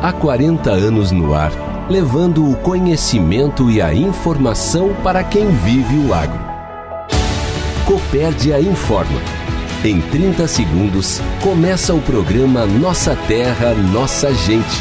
há 40 anos no ar, levando o conhecimento e a informação para quem vive o agro. Copérdia informa. Em 30 segundos, começa o programa Nossa Terra, Nossa Gente.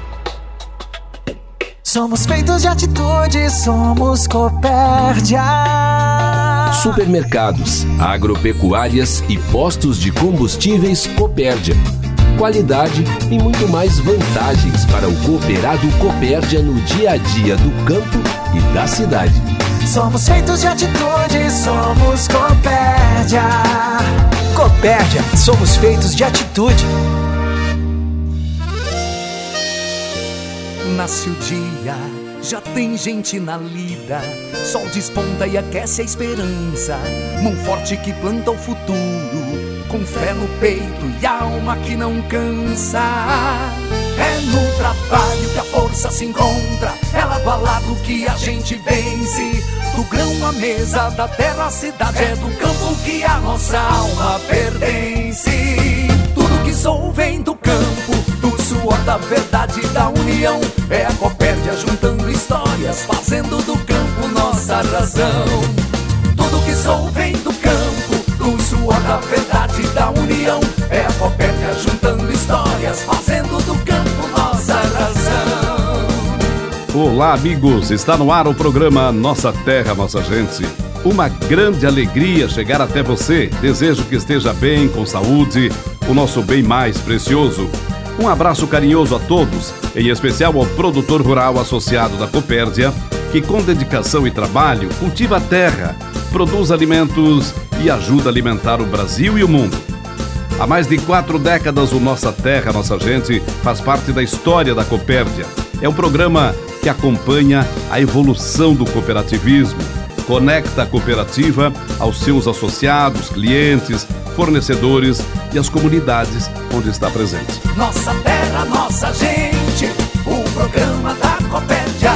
Somos feitos de atitude, somos Copérdia. Supermercados, agropecuárias e postos de combustíveis Copérdia. Qualidade e muito mais vantagens para o cooperado Copérdia no dia a dia do campo e da cidade. Somos feitos de atitude, somos Copérdia. Copérdia, somos feitos de atitude. Nasce o dia, já tem gente na lida. Sol desponta e aquece a esperança. Mão forte que planta o futuro, com fé no peito e alma que não cansa. É no trabalho que a força se encontra, é lado a lado que a gente vence. Do grão à mesa, da terra à cidade, é do campo que a nossa alma pertence. Tudo que sou vem do campo, do suor da verdade e da união. É a Copérdia juntando histórias, fazendo do campo nossa razão. Tudo que sou vem do campo, do suor da verdade e da união. É a Copérdia juntando histórias, fazendo do campo nossa razão. Olá, amigos, está no ar o programa Nossa Terra, Nossa Gente. Uma grande alegria chegar até você. Desejo que esteja bem, com saúde, o nosso bem mais precioso. Um abraço carinhoso a todos, em especial ao produtor rural associado da Copérdia, que com dedicação e trabalho cultiva a terra, produz alimentos e ajuda a alimentar o Brasil e o mundo. Há mais de 4 décadas, o Nossa Terra, Nossa Gente faz parte da história da Copérdia. É um programa que acompanha a evolução do cooperativismo, conecta a cooperativa aos seus associados, clientes, fornecedores e as comunidades onde está presente. Nossa Terra, Nossa Gente, o programa da Copérdia.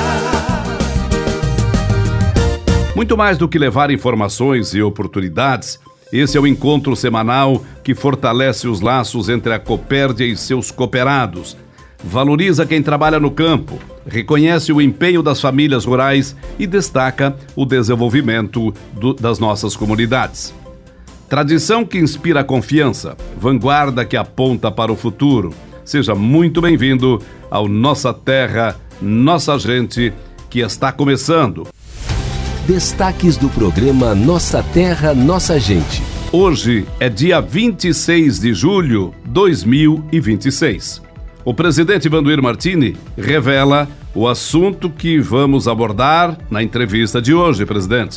Muito mais do que levar informações e oportunidades, esse é o encontro semanal que fortalece os laços entre a Copérdia e seus cooperados. Valoriza quem trabalha no campo, reconhece o empenho das famílias rurais e destaca o desenvolvimento das nossas comunidades. Tradição que inspira confiança, vanguarda que aponta para o futuro. Seja muito bem-vindo ao Nossa Terra, Nossa Gente, que está começando. Destaques do programa Nossa Terra, Nossa Gente. Hoje é dia 26 de julho de 2026. O presidente Vanduir Martini revela o assunto que vamos abordar na entrevista de hoje, presidente.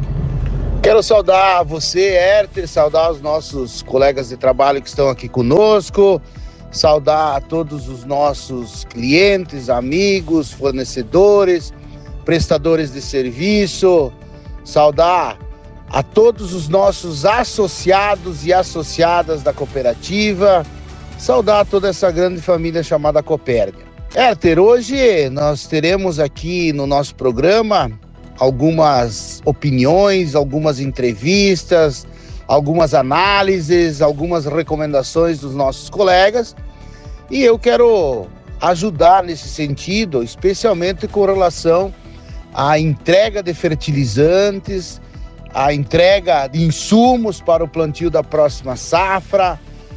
Quero saudar você, Hérter, saudar os nossos colegas de trabalho que estão aqui conosco, saudar a todos os nossos clientes, amigos, fornecedores, prestadores de serviço, saudar a todos os nossos associados e associadas da cooperativa, saudar toda essa grande família chamada Copérdia. Hérter, hoje nós teremos aqui no nosso programa algumas opiniões, algumas entrevistas, algumas análises, algumas recomendações dos nossos colegas, e eu quero ajudar nesse sentido, especialmente com relação à entrega de fertilizantes, à entrega de insumos para o plantio da próxima safra,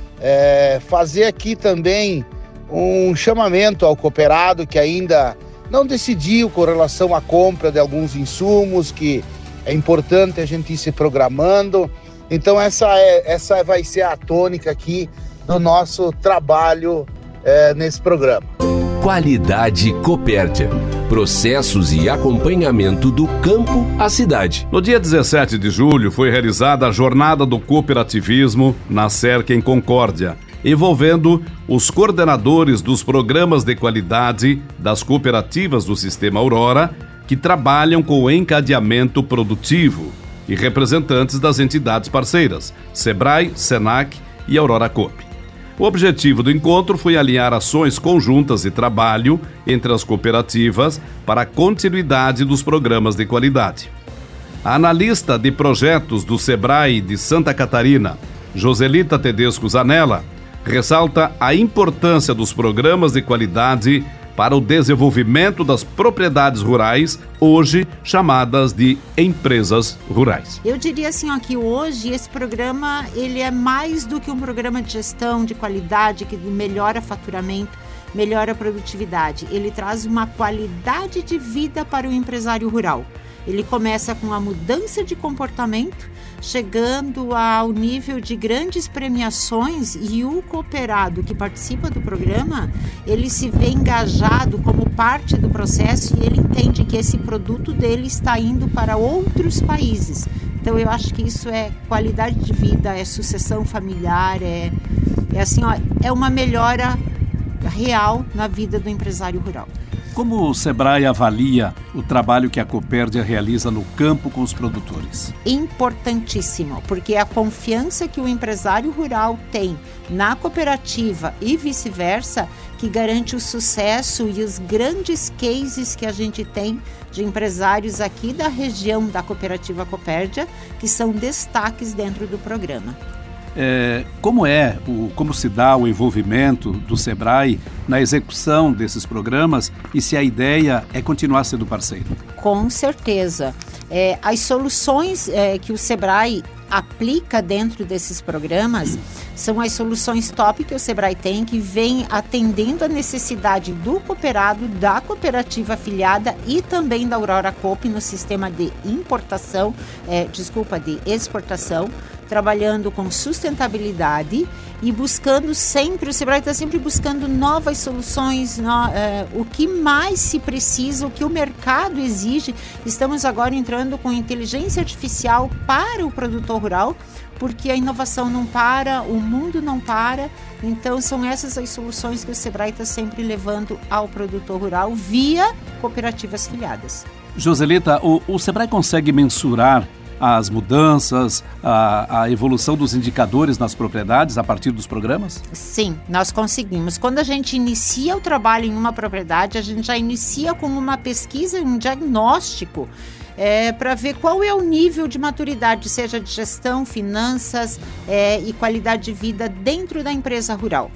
fazer aqui também um chamamento ao cooperado que ainda não decidiu com relação à compra de alguns insumos, que é importante a gente ir se programando. Então essa vai ser a tônica aqui do nosso trabalho nesse programa. Qualidade Copérdia. Processos e acompanhamento do campo à cidade. No dia 17 de julho foi realizada a Jornada do Cooperativismo na Cerca em Concórdia, envolvendo os coordenadores dos programas de qualidade das cooperativas do Sistema Aurora, que trabalham com o encadeamento produtivo, e representantes das entidades parceiras, Sebrae, Senac e Aurora Coop. O objetivo do encontro foi alinhar ações conjuntas de trabalho entre as cooperativas para a continuidade dos programas de qualidade. A analista de projetos do Sebrae de Santa Catarina, Joselita Tedesco Zanella, ressalta a importância dos programas de qualidade para o desenvolvimento das propriedades rurais, hoje chamadas de empresas rurais. Eu diria assim, que hoje esse programa ele é mais do que um programa de gestão de qualidade que melhora faturamento, melhora a produtividade. Ele traz uma qualidade de vida para o empresário rural. Ele começa com a mudança de comportamento, chegando ao nível de grandes premiações, e o cooperado que participa do programa, ele se vê engajado como parte do processo e ele entende que esse produto dele está indo para outros países. Então eu acho que isso é qualidade de vida, é sucessão familiar, é uma melhora real na vida do empresário rural. Como o Sebrae avalia o trabalho que a Copérdia realiza no campo com os produtores? Importantíssimo, porque a confiança que o empresário rural tem na cooperativa e vice-versa, que garante o sucesso e os grandes cases que a gente tem de empresários aqui da região da Copérdia, que são destaques dentro do programa. Como se dá o envolvimento do Sebrae na execução desses programas e se a ideia é continuar sendo parceiro? Com certeza. As soluções que o Sebrae aplica dentro desses programas são as soluções top que o Sebrae tem, que vem atendendo a necessidade do cooperado, da cooperativa afiliada e também da Aurora Coop no sistema de de exportação, trabalhando com sustentabilidade e buscando sempre, o Sebrae está sempre buscando novas soluções, o que mais se precisa, o que o mercado exige. Estamos agora entrando com inteligência artificial para o produtor rural, porque a inovação não para, o mundo não para. Então são essas as soluções que o Sebrae está sempre levando ao produtor rural via cooperativas filiadas. Joselita, o Sebrae consegue mensurar as mudanças, a evolução dos indicadores nas propriedades a partir dos programas? Sim, nós conseguimos. Quando a gente inicia o trabalho em uma propriedade, a gente já inicia com uma pesquisa, um diagnóstico, para ver qual é o nível de maturidade, seja de gestão, finanças e qualidade de vida dentro da empresa rural.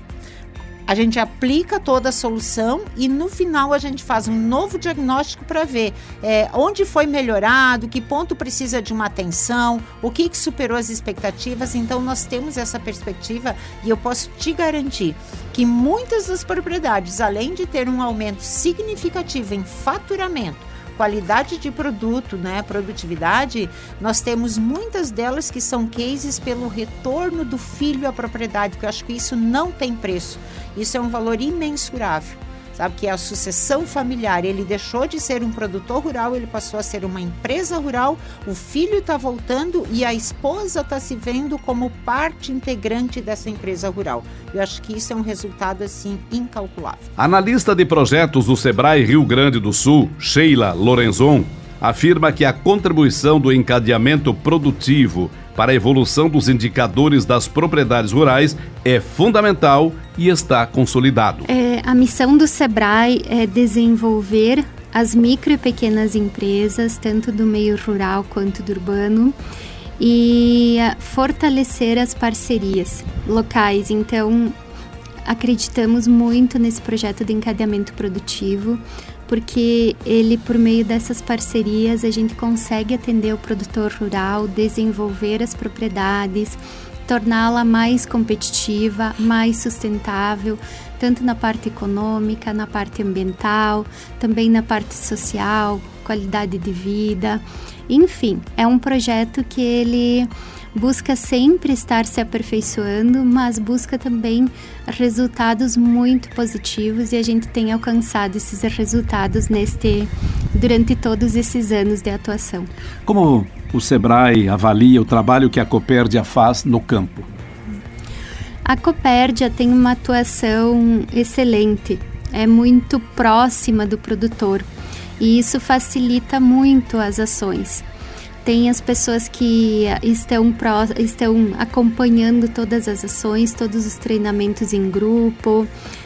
A gente aplica toda a solução e no final a gente faz um novo diagnóstico para ver onde foi melhorado, que ponto precisa de uma atenção, o que superou as expectativas. Então nós temos essa perspectiva e eu posso te garantir que muitas das propriedades, além de ter um aumento significativo em faturamento, qualidade de produto, produtividade, nós temos muitas delas que são cases pelo retorno do filho à propriedade, que eu acho que isso não tem preço. Isso é um valor imensurável, sabe? Que é a sucessão familiar. Ele deixou de ser um produtor rural, ele passou a ser uma empresa rural, o filho está voltando e a esposa está se vendo como parte integrante dessa empresa rural. Eu acho que isso é um resultado, assim, incalculável. Analista de projetos do Sebrae Rio Grande do Sul, Sheila Lorenzon, afirma que a contribuição do encadeamento produtivo para a evolução dos indicadores das propriedades rurais é fundamental e está consolidado. A missão do Sebrae é desenvolver as micro e pequenas empresas, tanto do meio rural quanto do urbano, e fortalecer as parcerias locais. Então, acreditamos muito nesse projeto de encadeamento produtivo, porque ele, por meio dessas parcerias, a gente consegue atender o produtor rural, desenvolver as propriedades, torná-la mais competitiva, mais sustentável, tanto na parte econômica, na parte ambiental, também na parte social, qualidade de vida. Enfim, é um projeto que ele busca sempre estar se aperfeiçoando, mas busca também resultados muito positivos, e a gente tem alcançado esses resultados durante todos esses anos de atuação. Como o Sebrae avalia o trabalho que a Copérdia faz no campo? A Copérdia tem uma atuação excelente, é muito próxima do produtor, e isso facilita muito as ações. Tem as pessoas que estão acompanhando todas as ações, todos os treinamentos em grupo,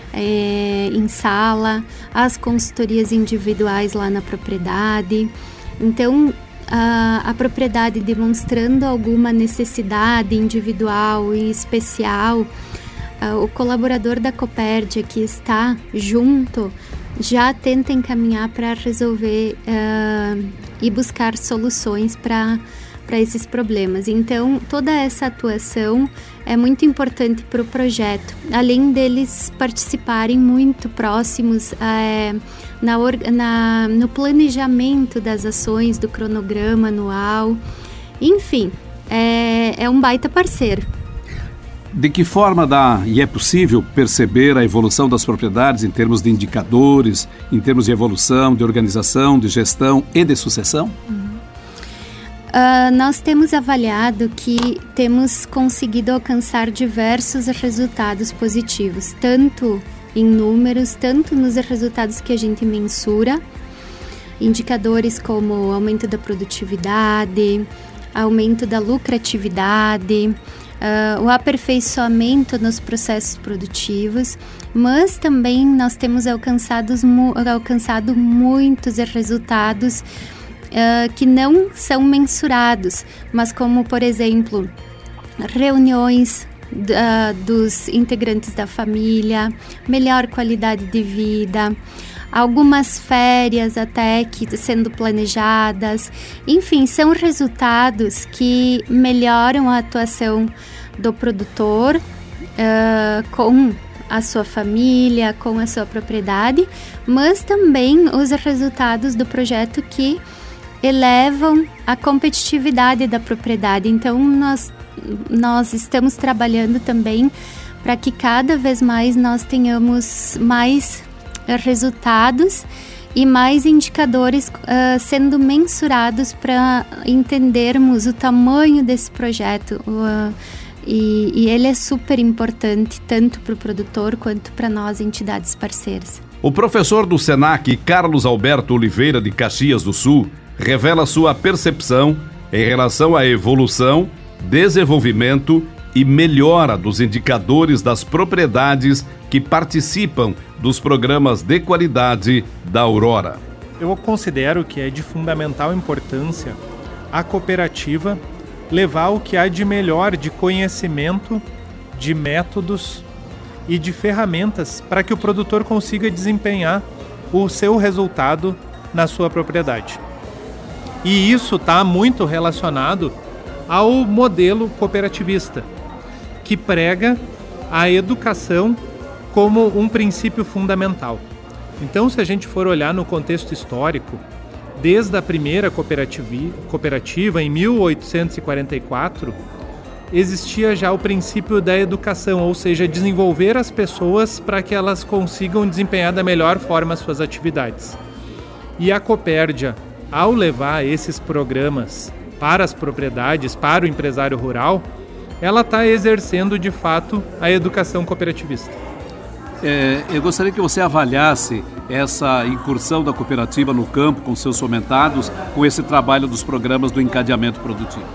em sala, as consultorias individuais lá na propriedade. Então, a propriedade demonstrando alguma necessidade individual e especial, o colaborador da Copérdia que está junto já tenta encaminhar para resolver e buscar soluções para esses problemas. Então, toda essa atuação é muito importante para o projeto, além deles participarem muito próximos no planejamento das ações, do cronograma anual, enfim, é um baita parceiro. De que forma é possível perceber a evolução das propriedades em termos de indicadores, em termos de evolução, de organização, de gestão e de sucessão? Nós temos avaliado que temos conseguido alcançar diversos resultados positivos, tanto em números, tanto nos resultados que a gente mensura, indicadores como aumento da produtividade, aumento da lucratividade, o aperfeiçoamento nos processos produtivos, mas também nós temos alcançado muitos resultados que não são mensurados, mas como, por exemplo, reuniões dos integrantes da família, melhor qualidade de vida, algumas férias até que sendo planejadas, enfim, são resultados que melhoram a atuação do produtor com a sua família, com a sua propriedade, mas também os resultados do projeto que elevam a competitividade da propriedade. Então, nós estamos trabalhando também para que cada vez mais nós tenhamos mais resultados e mais indicadores sendo mensurados para entendermos o tamanho desse projeto. E ele é super importante, tanto para o produtor quanto para nós, entidades parceiras. O professor do SENAC, Carlos Alberto Oliveira, de Caxias do Sul, revela sua percepção em relação à evolução, desenvolvimento e melhora dos indicadores das propriedades que participam dos programas de qualidade da Aurora. Eu considero que é de fundamental importância a cooperativa levar o que há de melhor de conhecimento, de métodos e de ferramentas para que o produtor consiga desempenhar o seu resultado na sua propriedade. E isso está muito relacionado ao modelo cooperativista, que prega a educação como um princípio fundamental. Então, se a gente for olhar no contexto histórico, desde a primeira cooperativa em 1844, existia já o princípio da educação, ou seja, desenvolver as pessoas para que elas consigam desempenhar da melhor forma as suas atividades. E a Copérdia, ao levar esses programas para as propriedades, para o empresário rural, ela está exercendo de fato a educação cooperativista. Eu gostaria que você avaliasse essa incursão da cooperativa no campo com seus fomentados, com esse trabalho dos programas do encadeamento produtivo.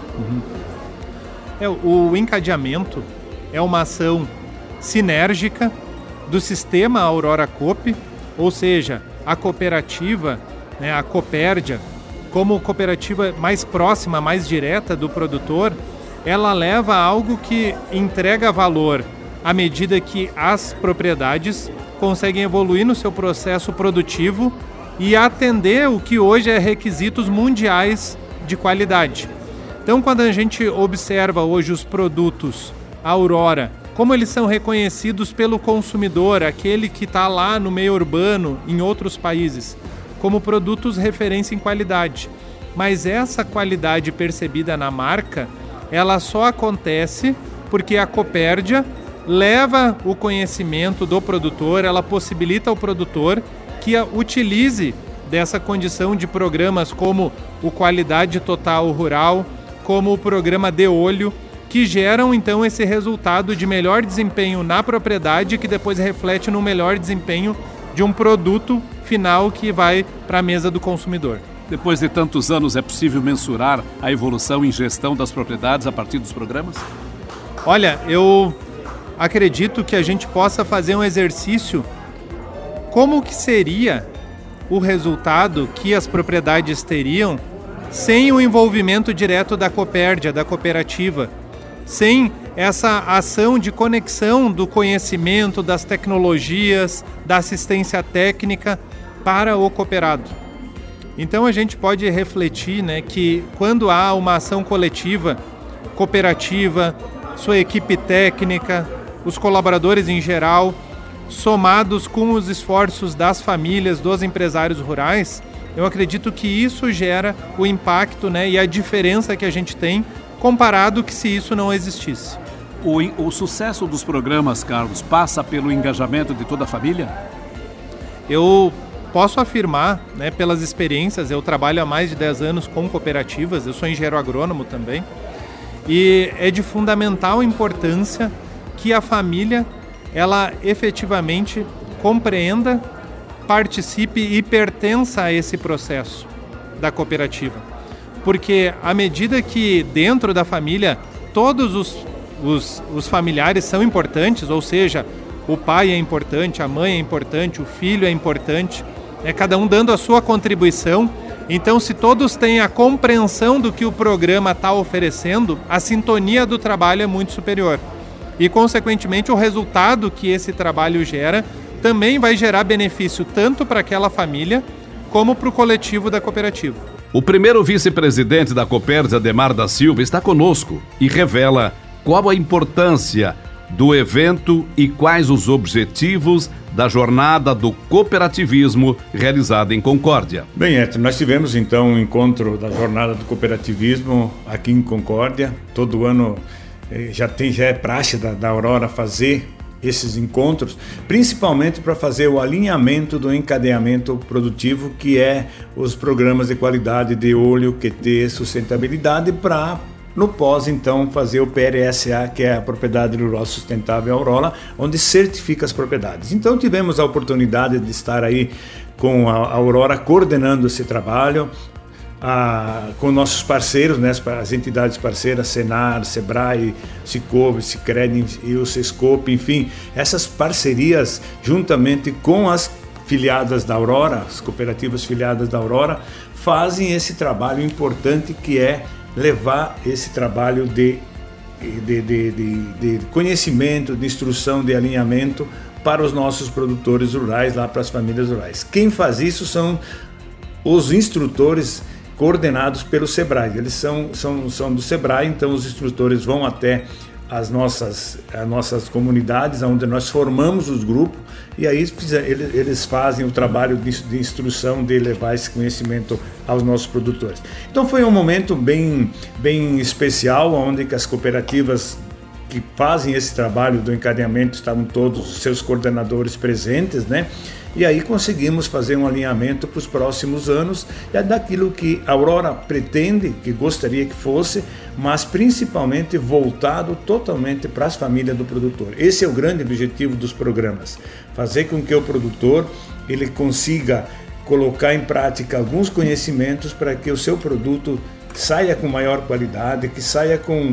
O encadeamento é uma ação sinérgica do sistema Aurora Coop, ou seja, a cooperativa, a Copérdia, como cooperativa mais próxima, mais direta do produtor, ela leva a algo que entrega valor à medida que as propriedades conseguem evoluir no seu processo produtivo e atender o que hoje é requisitos mundiais de qualidade. Então, quando a gente observa hoje os produtos Aurora, como eles são reconhecidos pelo consumidor, aquele que está lá no meio urbano, em outros países, como produtos referência em qualidade. Mas essa qualidade percebida na marca, ela só acontece porque a Copérdia leva o conhecimento do produtor, ela possibilita ao produtor que utilize dessa condição de programas como o Qualidade Total Rural, como o programa De Olho, que geram então esse resultado de melhor desempenho na propriedade, que depois reflete no melhor desempenho de um produto final que vai para a mesa do consumidor. Depois de tantos anos, é possível mensurar a evolução em gestão das propriedades a partir dos programas? Olha, eu acredito que a gente possa fazer um exercício como que seria o resultado que as propriedades teriam sem o envolvimento direto da Copérdia, da cooperativa, sem essa ação de conexão do conhecimento, das tecnologias, da assistência técnica para o cooperado. Então a gente pode refletir, né, que quando há uma ação coletiva, cooperativa, sua equipe técnica, os colaboradores em geral, somados com os esforços das famílias, dos empresários rurais, eu acredito que isso gera o impacto, né, e a diferença que a gente tem comparado que se isso não existisse. O sucesso dos programas, Carlos, passa pelo engajamento de toda a família? Eu posso afirmar, né, pelas experiências, eu trabalho há mais de 10 anos com cooperativas, eu sou engenheiro agrônomo também, e é de fundamental importância que a família, ela efetivamente compreenda, participe e pertença a esse processo da cooperativa. Porque à medida que dentro da família todos os familiares são importantes, ou seja, o pai é importante, a mãe é importante, o filho é importante, cada um dando a sua contribuição. Então, se todos têm a compreensão do que o programa está oferecendo, a sintonia do trabalho é muito superior. E, consequentemente, o resultado que esse trabalho gera também vai gerar benefício tanto para aquela família como para o coletivo da cooperativa. O primeiro vice-presidente da Copérdia, Ademar da Silva, está conosco e revela qual a importância do evento e quais os objetivos da jornada do cooperativismo realizada em Concórdia. Bem, Héctor, nós tivemos então um encontro da jornada do cooperativismo aqui em Concórdia. Todo ano já é praxe da Aurora fazer esses encontros, principalmente para fazer o alinhamento do encadeamento produtivo, que é os programas de qualidade de óleo, QT, sustentabilidade, para no pós, então, fazer o PRSA, que é a Propriedade Rural Sustentável Aurora, onde certifica as propriedades. Então tivemos a oportunidade de estar aí com a Aurora coordenando esse trabalho, com nossos parceiros, né, as entidades parceiras, Senar, Sebrae, Cicobi, Sicredi e o Sescope, enfim, essas parcerias juntamente com as filiadas da Aurora, as cooperativas filiadas da Aurora, fazem esse trabalho importante que é levar esse trabalho de conhecimento, de instrução, de alinhamento para os nossos produtores rurais, lá para as famílias rurais. Quem faz isso são os instrutores coordenados pelo Sebrae. Eles são do Sebrae, então os instrutores vão até as nossas comunidades, onde nós formamos os grupos, e aí eles fazem o trabalho de instrução, de levar esse conhecimento aos nossos produtores. Então foi um momento bem especial, onde que as cooperativas que fazem esse trabalho do encadeamento estavam todos os seus coordenadores presentes, né? E aí conseguimos fazer um alinhamento para os próximos anos, daquilo que a Aurora pretende, que gostaria que fosse, mas principalmente voltado totalmente para as famílias do produtor. Esse é o grande objetivo dos programas, fazer com que o produtor ele consiga colocar em prática alguns conhecimentos para que o seu produto saia com maior qualidade, que saia com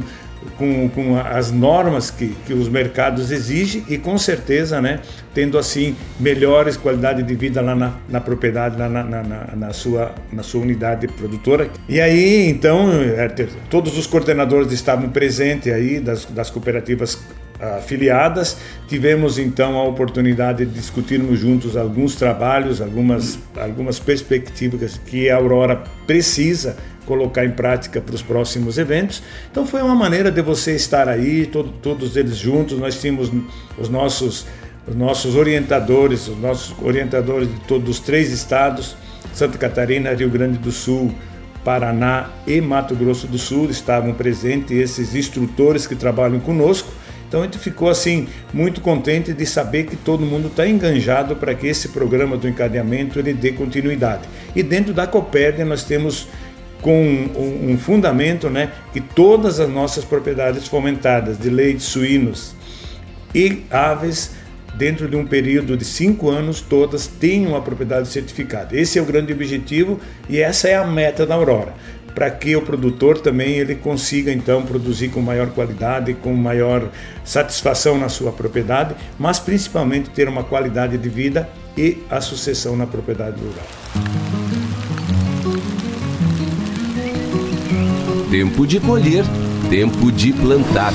as normas que os mercados exigem e com certeza, né, tendo assim melhores qualidade de vida lá na propriedade, lá na sua unidade produtora. E aí então todos os coordenadores estavam presentes aí das cooperativas afiliadas. Tivemos então a oportunidade de discutirmos juntos alguns trabalhos, algumas perspectivas que a Aurora precisa colocar em prática para os próximos eventos. Então foi uma maneira de você estar aí, todos eles juntos. Nós tínhamos os nossos orientadores, de todos os 3 estados, Santa Catarina, Rio Grande do Sul, Paraná e Mato Grosso do Sul, estavam presentes esses instrutores que trabalham conosco. Então a gente ficou assim muito contente de saber que todo mundo está enganjado para que esse programa do encadeamento ele dê continuidade. E dentro da Copérdia nós temos com um fundamento, né, que todas as nossas propriedades fomentadas de leite, suínos e aves, dentro de um período de 5 anos, todas têm uma propriedade certificada. Esse é o grande objetivo e essa é a meta da Aurora, para que o produtor também ele consiga então produzir com maior qualidade, com maior satisfação na sua propriedade, mas principalmente ter uma qualidade de vida e a sucessão na propriedade rural. Tempo de colher tempo de plantar.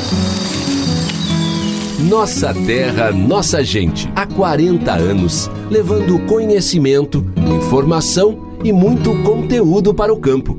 Nossa terra, nossa gente. Há 40 anos, levando conhecimento, informação e muito conteúdo para o campo.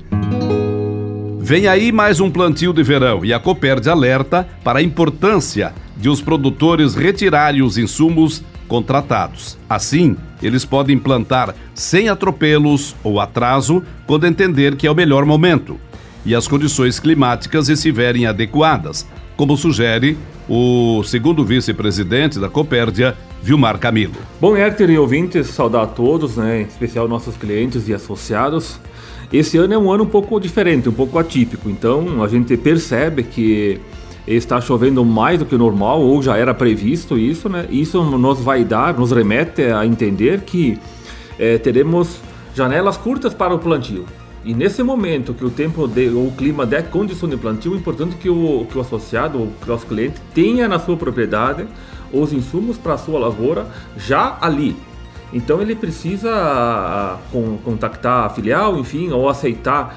Vem aí mais um plantio de verão e a Copérdia alerta para a importância de os produtores retirarem os insumos contratados. Assim, eles podem plantar sem atropelos ou atraso quando entender que é o melhor momento e as condições climáticas estiverem adequadas, como sugere o segundo vice-presidente da Copérdia, Vilmar Camilo. Bom, Hérter e ouvintes, saudar a todos, em especial nossos clientes e associados. Esse ano é um ano um pouco diferente, um pouco atípico, então a gente percebe que está chovendo mais do que o normal, ou já era previsto isso, né? Isso nos remete a entender que teremos janelas curtas para o plantio. E nesse momento que o clima der condição de plantio, é importante que o associado, ou que o nosso cliente, tenha na sua propriedade os insumos para a sua lavoura já ali. Então ele precisa contactar a filial, enfim, ou aceitar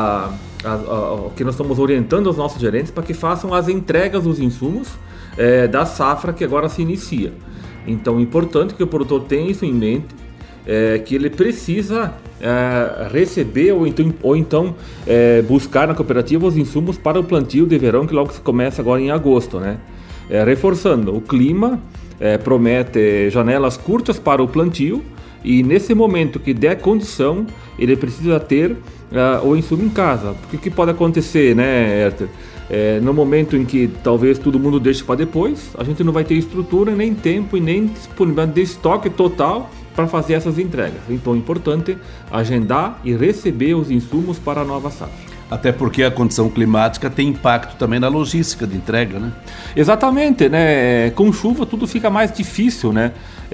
o que nós estamos orientando os nossos gerentes para que façam as entregas dos insumos da safra que agora se inicia. Então é importante que o produtor tenha isso em mente, que ele precisa receber ou então buscar na cooperativa os insumos para o plantio de verão, que logo se começa agora em agosto, né? Reforçando, o clima promete janelas curtas para o plantio e nesse momento que der condição, ele precisa ter o insumo em casa. Porque o que pode acontecer, né, Hérter? No momento em que talvez todo mundo deixe para depois, a gente não vai ter estrutura, nem tempo e nem disponibilidade de estoque total para fazer essas entregas. Então é importante agendar e receber os insumos para a nova safra. Até porque a condição climática tem impacto também na logística de entrega, né? Exatamente, né? Com chuva tudo fica mais difícil, né?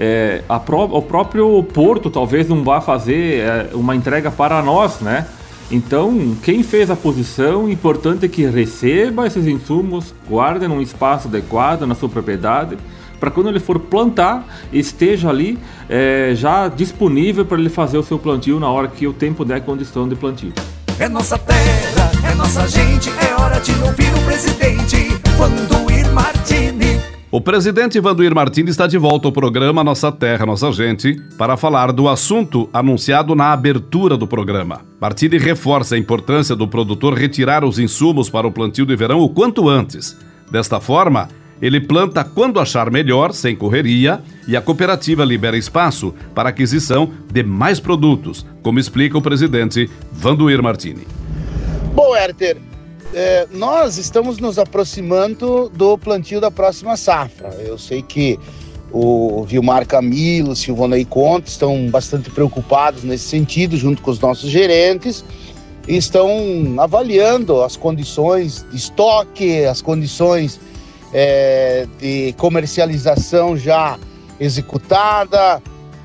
O próprio porto talvez não vá fazer uma entrega para nós, né? Então, quem fez a posição, importante é que receba esses insumos, guarde num espaço adequado na sua propriedade, para quando ele for plantar, esteja ali já disponível para ele fazer o seu plantio na hora que o tempo der condição de plantio. É nossa terra, é nossa gente, é hora de ouvir o presidente Vanduir Martini. O presidente Vanduir Martini está de volta ao programa Nossa Terra, Nossa Gente, para falar do assunto anunciado na abertura do programa. Martini reforça a importância do produtor retirar os insumos para o plantio de verão o quanto antes. Desta forma, ele planta quando achar melhor, sem correria, e a cooperativa libera espaço para aquisição de mais produtos, como explica o presidente Vanduir Martini. Bom, Hérter, nós estamos nos aproximando do plantio da próxima safra. Eu sei que o Vilmar Camilo, o Silvonei Conte estão bastante preocupados nesse sentido, junto com os nossos gerentes, e estão avaliando as condições de estoque, as condições de comercialização já executada,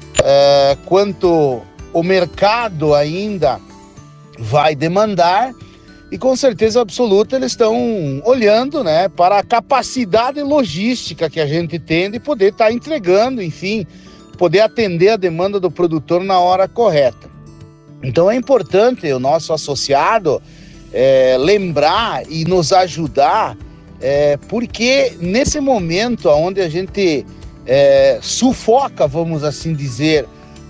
quanto o mercado ainda vai demandar, e com certeza absoluta eles estão olhando, né, para a capacidade logística que a gente tem de poder estar entregando, enfim, poder atender a demanda do produtor na hora correta. Então é importante o nosso associado lembrar e nos ajudar, porque nesse momento onde a gente sufoca, vamos assim dizer,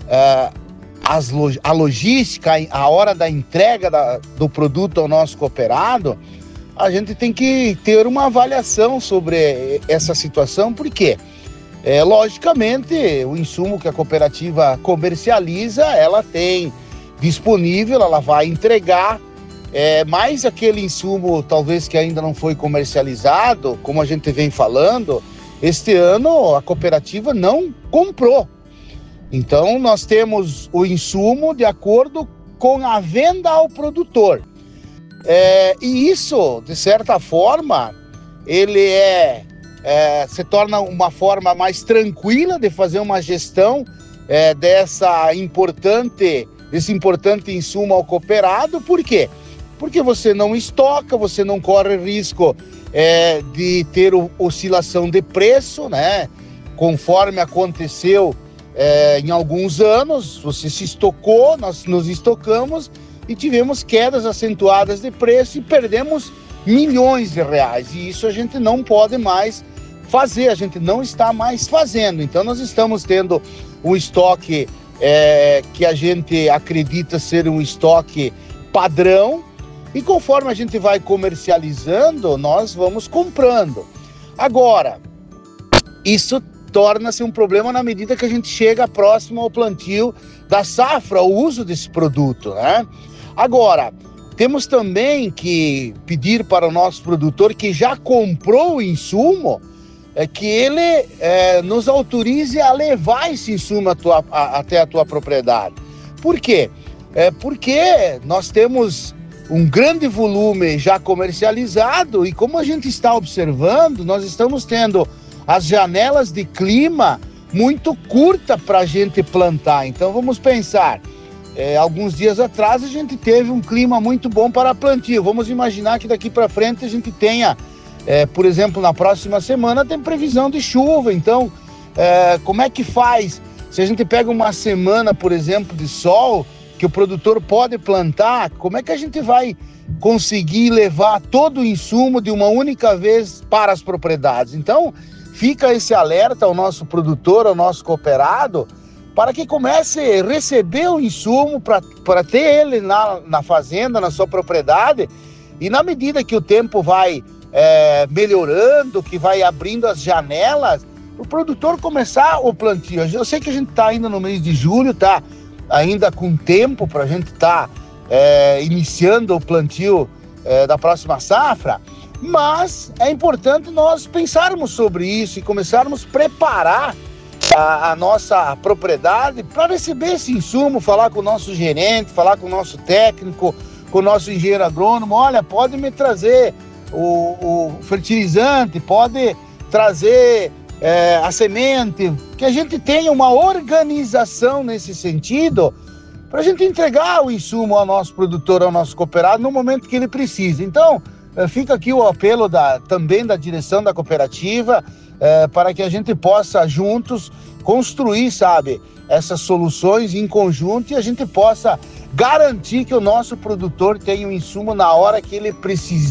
a logística, a hora da entrega do produto ao nosso cooperado, a gente tem que ter uma avaliação sobre essa situação, porque logicamente o insumo que a cooperativa comercializa, ela tem disponível, ela vai entregar, mas aquele insumo talvez que ainda não foi comercializado, como a gente vem falando, este ano a cooperativa não comprou. Então nós temos o insumo de acordo com a venda ao produtor. E isso, de certa forma, ele se torna uma forma mais tranquila de fazer uma gestão desse importante insumo ao cooperado. Por quê? Porque você não estoca, você não corre risco de ter oscilação de preço, né? Conforme aconteceu em alguns anos, você se estocou, nós nos estocamos e tivemos quedas acentuadas de preço e perdemos milhões de reais, e isso a gente não pode mais fazer, a gente não está mais fazendo. Então nós estamos tendo um estoque que a gente acredita ser um estoque padrão, e conforme a gente vai comercializando, nós vamos comprando. Agora, isso torna-se um problema na medida que a gente chega próximo ao plantio da safra, o uso desse produto, né? Agora, temos também que pedir para o nosso produtor que já comprou o insumo, que ele nos autorize a levar esse insumo até a tua propriedade. Por quê? Porque nós temos um grande volume já comercializado, e como a gente está observando, nós estamos tendo as janelas de clima muito curta para a gente plantar. Então vamos pensar, alguns dias atrás a gente teve um clima muito bom para plantio. Vamos imaginar que daqui para frente a gente tenha, por exemplo, na próxima semana tem previsão de chuva. Então como é que faz? Se a gente pega uma semana, por exemplo, de sol, que o produtor pode plantar, como é que a gente vai conseguir levar todo o insumo de uma única vez para as propriedades? Então, fica esse alerta ao nosso produtor, ao nosso cooperado, para que comece a receber o insumo para ter ele na fazenda, na sua propriedade, e na medida que o tempo vai melhorando, que vai abrindo as janelas, o produtor começar o plantio. Eu sei que a gente está ainda no mês de julho, tá ainda com tempo para a gente estar iniciando o plantio da próxima safra, mas é importante nós pensarmos sobre isso e começarmos a preparar a nossa propriedade para receber esse insumo, falar com o nosso gerente, falar com o nosso técnico, com o nosso engenheiro agrônomo. Olha, pode me trazer o fertilizante, pode trazer a semente, que a gente tenha uma organização nesse sentido, para a gente entregar o insumo ao nosso produtor, ao nosso cooperado, no momento que ele precisa. Então, fica aqui o apelo também da direção da cooperativa, para que a gente possa juntos construir, essas soluções em conjunto, e a gente possa garantir que o nosso produtor tenha o insumo na hora que ele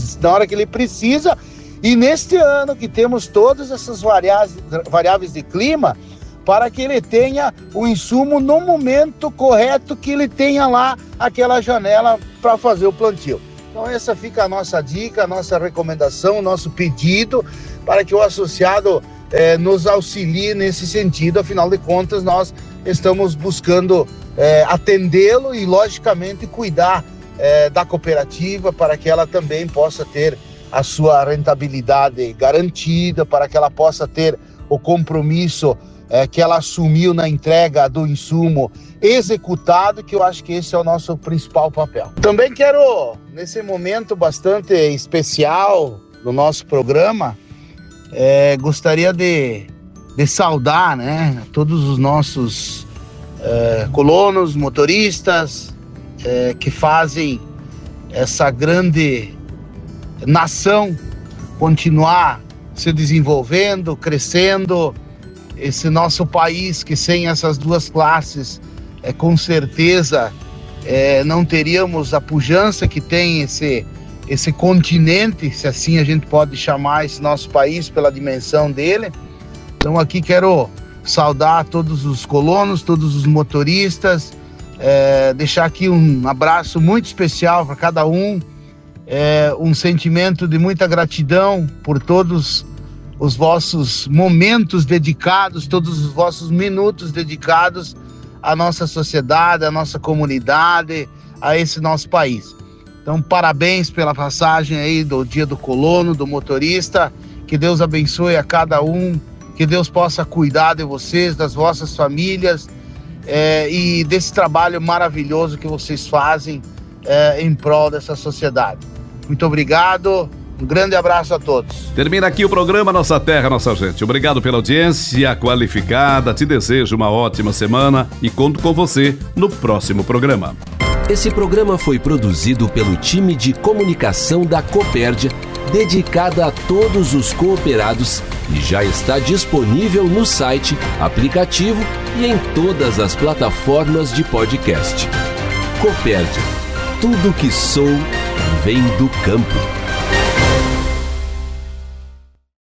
precisa. E neste ano que temos todas essas variáveis de clima, para que ele tenha o insumo no momento correto, que ele tenha lá aquela janela para fazer o plantio. Então essa fica a nossa dica, a nossa recomendação, o nosso pedido, para que o associado nos auxilie nesse sentido. Afinal de contas, nós estamos buscando atendê-lo e, logicamente, cuidar da cooperativa, para que ela também possa ter a sua rentabilidade garantida, para que ela possa ter o compromisso que ela assumiu na entrega do insumo executado, que eu acho que esse é o nosso principal papel. Também quero, nesse momento bastante especial do nosso programa, gostaria de saudar, todos os nossos colonos, motoristas, que fazem essa grande nação continuar se desenvolvendo, crescendo. Esse nosso país, que sem essas duas classes, com certeza não teríamos a pujança que tem esse continente, se assim a gente pode chamar esse nosso país pela dimensão dele. Então aqui quero saudar todos os colonos, todos os motoristas, deixar aqui um abraço muito especial para cada um, um sentimento de muita gratidão por todos os vossos momentos dedicados, todos os vossos minutos dedicados à nossa sociedade, à nossa comunidade, a esse nosso país. Então, parabéns pela passagem aí do Dia do Colono, do motorista. Que Deus abençoe a cada um, que Deus possa cuidar de vocês, das vossas famílias, e desse trabalho maravilhoso que vocês fazem em prol dessa sociedade. Muito obrigado. Um grande abraço a todos. Termina aqui o programa Nossa Terra, Nossa Gente. Obrigado pela audiência qualificada. Te desejo uma ótima semana e conto com você no próximo programa. Esse programa foi produzido pelo time de comunicação da Copérdia, dedicada a todos os cooperados, e já está disponível no site, aplicativo e em todas as plataformas de podcast. Copérdia. Tudo que sou vem do campo.